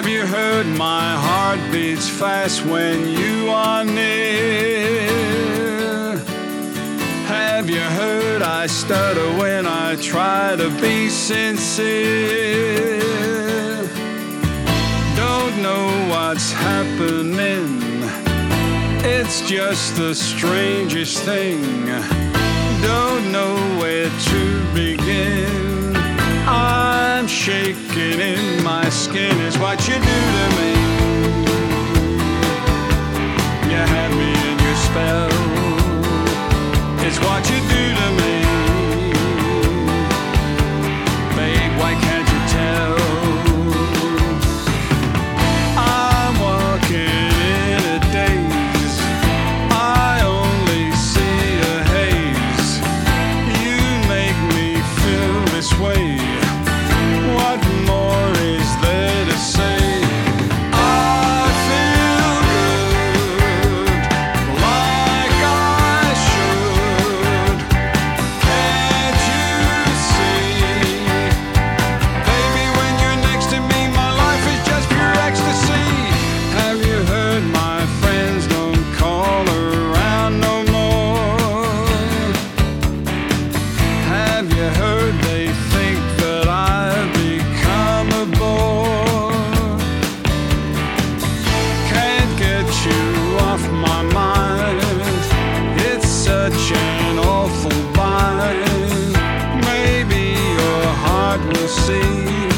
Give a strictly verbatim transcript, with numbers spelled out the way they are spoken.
Have you heard my heart beats fast when you are near? Have you heard I stutter when I try to be sincere? Don't know what's happening, it's just the strangest thing. Don't know where to begin. I'm shaking in my skin. It's what you do to me. You had me in your spell. It's what you do to me. Babe, why can't you tell? I'm walking in a daze. I only see a haze. You make me feel this way. What more is there to say? I feel good, like I should. Can't you see? Baby, when you're next to me, my life is just pure ecstasy. Have you heard my friends don't call around no more? Have you heard they think that I've become a bore? Can't get you off my mind. It's such an awful bind. Maybe your heart will see